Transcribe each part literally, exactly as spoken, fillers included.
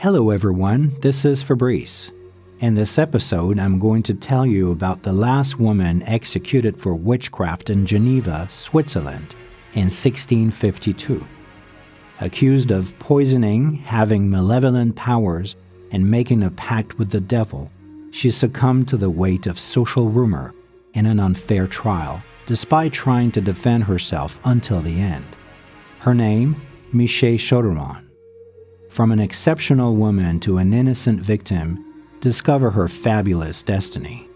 Hello everyone, this is Fabrice. In this episode, I'm going to tell you about the last woman executed for witchcraft in Geneva, Switzerland, in sixteen fifty-two. Accused of poisoning, having malevolent powers, and making a pact with the devil, she succumbed to the weight of social rumor in an unfair trial, despite trying to defend herself until the end. Her name, Michée Chodron. From an exceptional woman to an innocent victim, discover her fabulous destiny.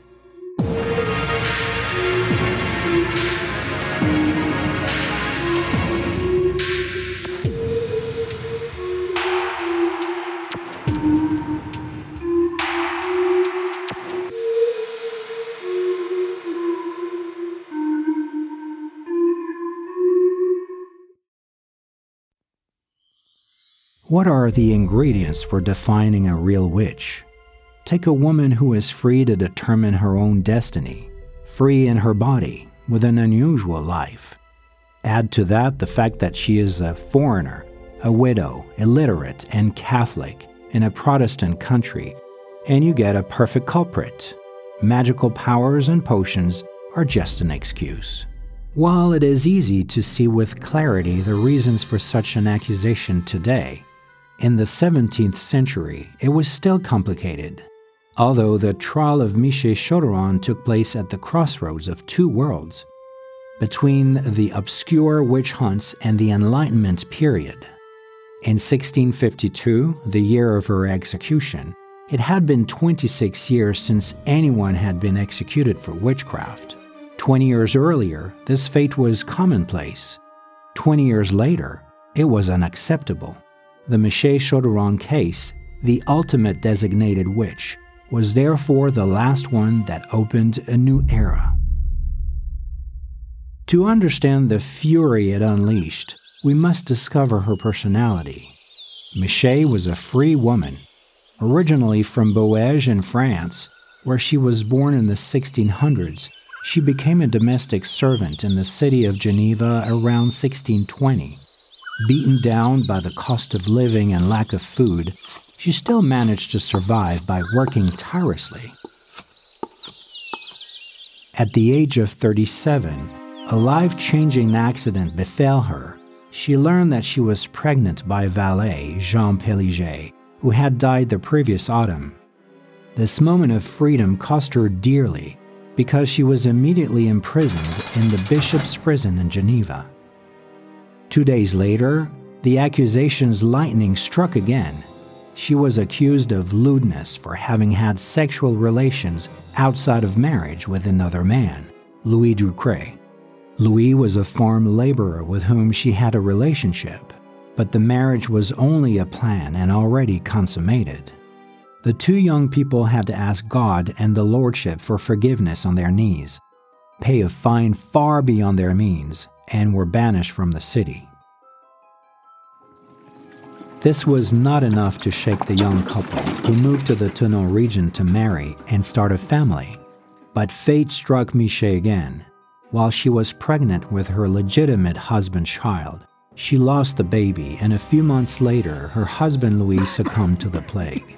What are the ingredients for defining a real witch? Take a woman who is free to determine her own destiny, free in her body, with an unusual life. Add to that the fact that she is a foreigner, a widow, illiterate, and Catholic in a Protestant country, and you get a perfect culprit. Magical powers and potions are just an excuse. While it is easy to see with clarity the reasons for such an accusation today, in the seventeenth century, it was still complicated. Although the trial of Michée Chodron took place at the crossroads of two worlds, between the obscure witch hunts and the Enlightenment period. In sixteen fifty-two, the year of her execution, it had been twenty-six years since anyone had been executed for witchcraft. Twenty years earlier, this fate was commonplace. Twenty years later, it was unacceptable. The Michée Chodron case, the ultimate designated witch, was therefore the last one that opened a new era. To understand the fury it unleashed, we must discover her personality. Michée was a free woman, originally from Beauvais in France, where she was born in the sixteen hundreds. She became a domestic servant in the city of Geneva around sixteen twenty. Beaten down by the cost of living and lack of food, she still managed to survive by working tirelessly. At the age of thirty-seven, a life-changing accident befell her. She learned that she was pregnant by valet Jean Péliget, who had died the previous autumn. This moment of freedom cost her dearly because she was immediately imprisoned in the bishop's prison in Geneva. Two days later, the accusation's lightning struck again. She was accused of lewdness for having had sexual relations outside of marriage with another man, Louis Ducret. Louis was a farm laborer with whom she had a relationship, but the marriage was only a plan and already consummated. The two young people had to ask God and the Lordship for forgiveness on their knees, pay a fine far beyond their means, and were banished from the city. This was not enough to shake the young couple, who moved to the Thonon region to marry and start a family. But fate struck Michée again. While she was pregnant with her legitimate husband's child, she lost the baby, and a few months later, her husband Louis succumbed to the plague.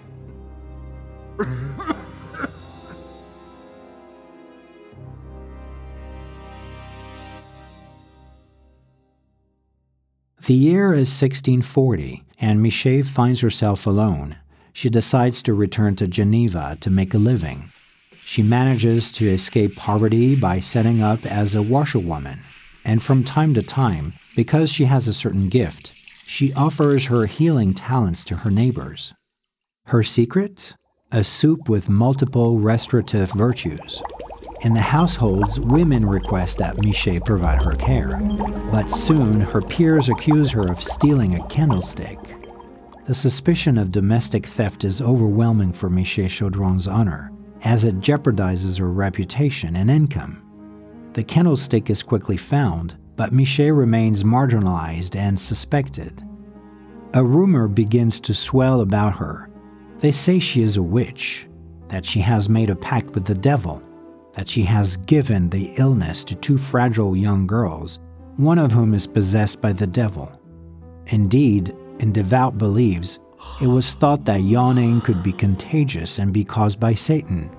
The year is sixteen forty, and Michée finds herself alone. She decides to return to Geneva to make a living. She manages to escape poverty by setting up as a washerwoman, and from time to time, because she has a certain gift, she offers her healing talents to her neighbors. Her secret? A soup with multiple restorative virtues. In the households, women request that Michée provide her care, but soon her peers accuse her of stealing a candlestick. The suspicion of domestic theft is overwhelming for Michée Chodron's honor, as it jeopardizes her reputation and income. The candlestick is quickly found, but Michée remains marginalized and suspected. A rumor begins to swell about her. They say she is a witch, that she has made a pact with the devil, that she has given the illness to two fragile young girls, one of whom is possessed by the devil. Indeed, in devout beliefs, It was thought that yawning could be contagious and be caused by Satan.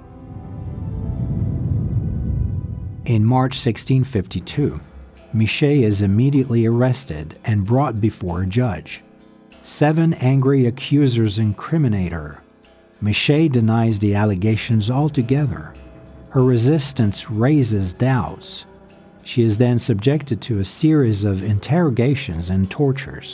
In March sixteen fifty-two, Miché is immediately arrested and brought before a judge. Seven angry accusers incriminate her. Miché denies the allegations altogether. Her resistance raises doubts. She is then subjected to a series of interrogations and tortures.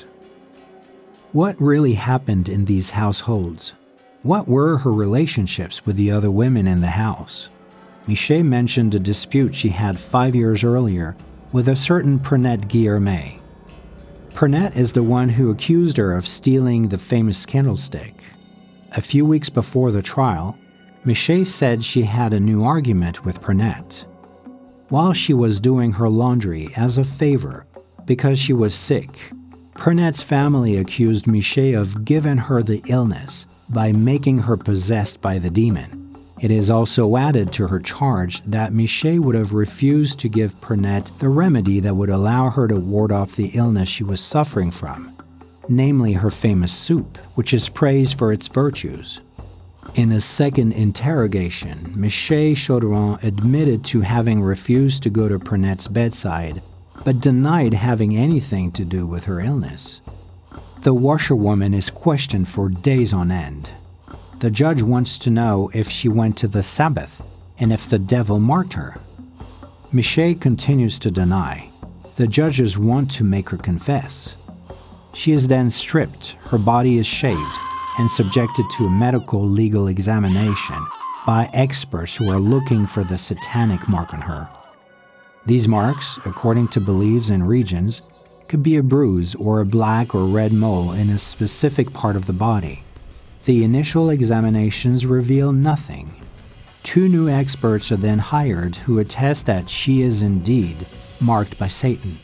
What really happened in these households? What were her relationships with the other women in the house? Miché mentioned a dispute she had five years earlier with a certain Pernette Guillermet. Pernette is the one who accused her of stealing the famous candlestick. A few weeks before the trial, Miché said she had a new argument with Pernette. While she was doing her laundry as a favor because she was sick, Pernette's family accused Miché of giving her the illness by making her possessed by the demon. It is also added to her charge that Miché would have refused to give Pernette the remedy that would allow her to ward off the illness she was suffering from, namely her famous soup, which is praised for its virtues. In a second interrogation, Miché Chaudron admitted to having refused to go to Pernette's bedside, but denied having anything to do with her illness. The washerwoman is questioned for days on end. The judge wants to know if she went to the Sabbath and if the devil marked her. Miché continues to deny. The judges want to make her confess. She is then stripped, her body is shaved, and subjected to a medical legal examination by experts who are looking for the satanic mark on her. These marks, according to beliefs and regions, could be a bruise or a black or red mole in a specific part of the body. The initial examinations reveal nothing. Two new experts are then hired who attest that she is indeed marked by Satan.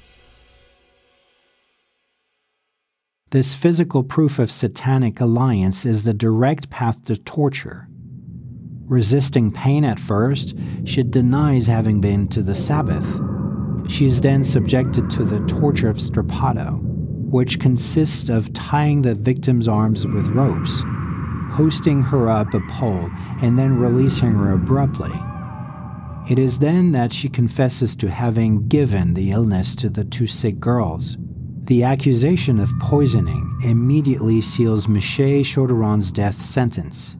This physical proof of satanic alliance is the direct path to torture. Resisting pain at first, she denies having been to the Sabbath. She is then subjected to the torture of strappado, which consists of tying the victim's arms with ropes, hoisting her up a pole, and then releasing her abruptly. It is then that she confesses to having given the illness to the two sick girls. The accusation of poisoning immediately seals Miché Chaudron's death sentence.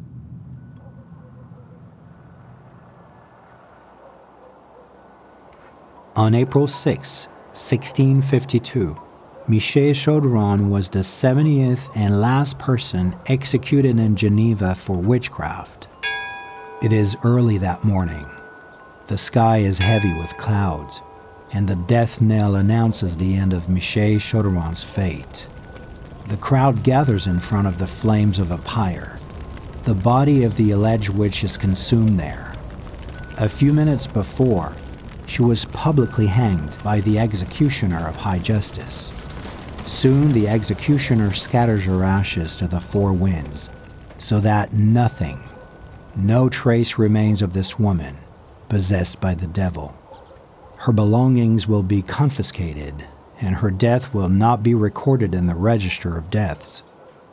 On April sixth, sixteen fifty-two, Miché Chaudron was the seventieth and last person executed in Geneva for witchcraft. It is early that morning. The sky is heavy with clouds, and the death knell announces the end of Miché Chaudron's fate. The crowd gathers in front of the flames of a pyre. The body of the alleged witch is consumed there. A few minutes before, she was publicly hanged by the executioner of high justice. Soon the executioner scatters her ashes to the four winds, so that nothing, no trace remains of this woman possessed by the devil. Her belongings will be confiscated, and her death will not be recorded in the register of deaths.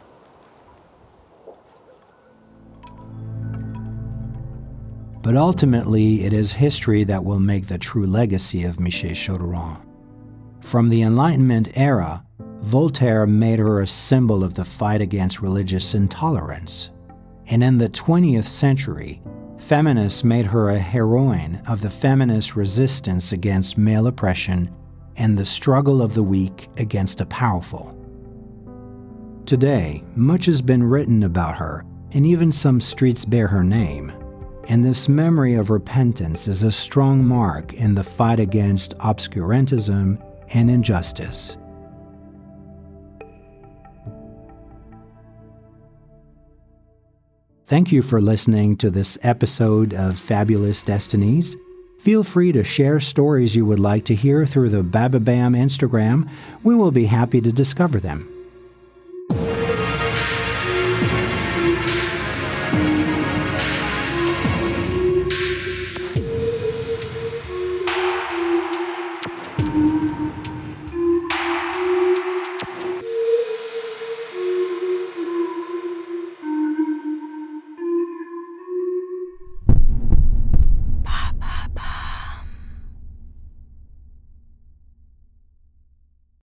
But ultimately, it is history that will make the true legacy of Miché Chaudron. From the Enlightenment era, Voltaire made her a symbol of the fight against religious intolerance. And in the twentieth century, feminists made her a heroine of the feminist resistance against male oppression and the struggle of the weak against the powerful. Today, much has been written about her, and even some streets bear her name. And this memory of repentance is a strong mark in the fight against obscurantism and injustice. Thank you for listening to this episode of Fabulous Destinies. Feel free to share stories you would like to hear through the Bababam Instagram. We will be happy to discover them.